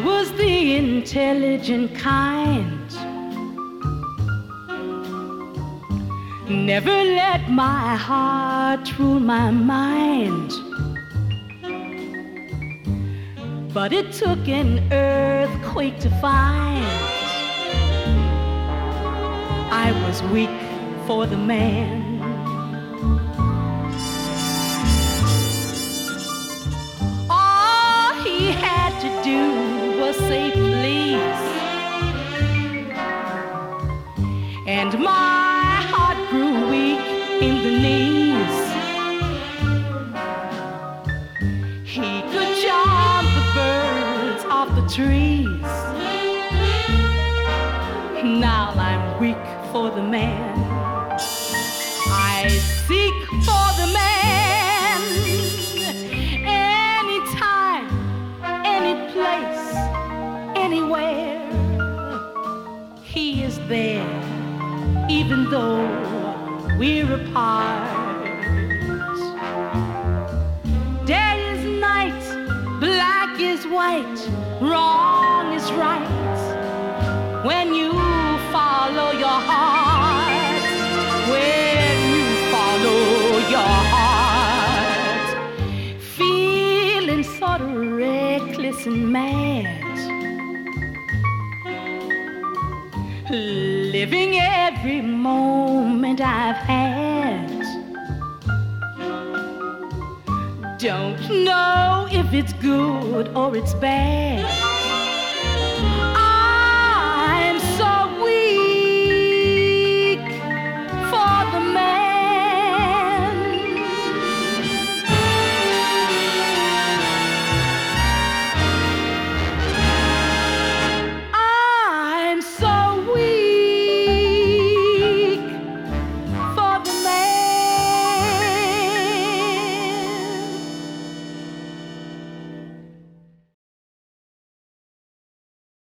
was the intelligent kind. Never let my heart rule my mind. But it took an earthquake to find I was weak for the man. All he had to do was say please, and my heart grew weak in the knees. He could jump the birds off the trees. Now I'm weak for the man. I seek for the man. Anytime, any place, anywhere. He is there, even though we're apart. Day is night, black is white, wrong is right. When you follow your heart, when you follow your heart, feeling sort of reckless and mad, living every moment I've had. Don't know if it's good or it's bad.